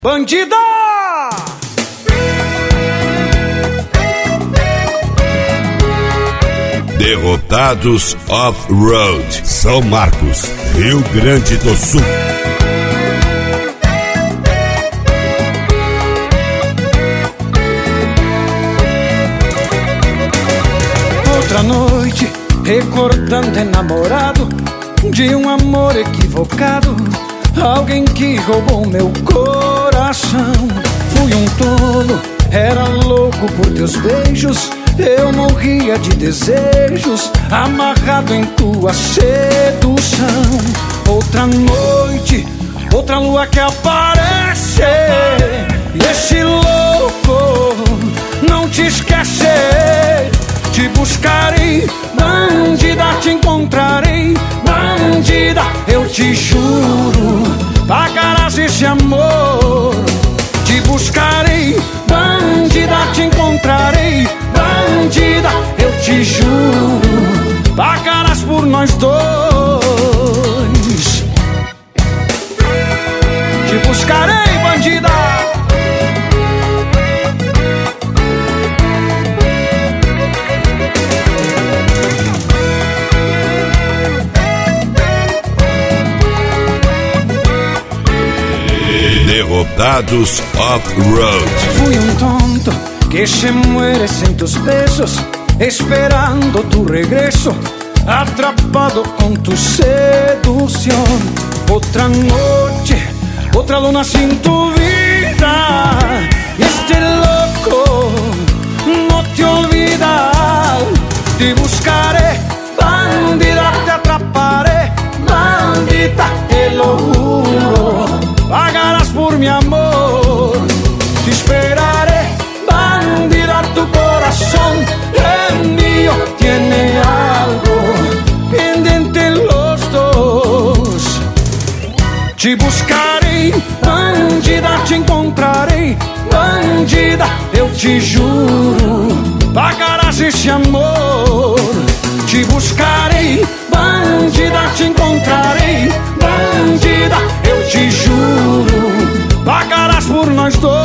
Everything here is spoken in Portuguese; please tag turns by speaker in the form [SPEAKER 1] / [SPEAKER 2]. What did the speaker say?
[SPEAKER 1] Bandida!
[SPEAKER 2] Derrotados Off-Road, São Marcos, Rio Grande do Sul.
[SPEAKER 1] Outra noite, recordando enamorado de um amor equivocado, alguém que roubou meu coração. Fui um tolo, era louco por teus beijos, eu morria de desejos, amarrado em tua sedução. Outra noite, outra lua que aparece, e esse louco não te esquece. Te buscarei, bandida, te encontrarei, bandida, eu te juro, pagarás esse amor. Te buscarei, bandida, te encontrarei, bandida, eu te juro, pagarás por nós dois. Te buscarei, bandida.
[SPEAKER 2] Derrotados Off-Road.
[SPEAKER 1] Fui un tonto que se muere sin tus besos, esperando tu regreso, atrapado con tu seducción. Otra noche, otra luna sin tu vida, y este loco no te olvida. Te buscaré, bandida, te atraparé, bandita, te lo juro, pagarás por mi amor. Te esperaré, bandida, tu corazón es mío, tiene algo pendiente los dos. Te buscarei, bandida, te encontrarei, bandida, eu te juro, pagarás esse amor. Te buscarei, bandida, te encontrarei, bandida, eu te juro, pagarás por nós dois.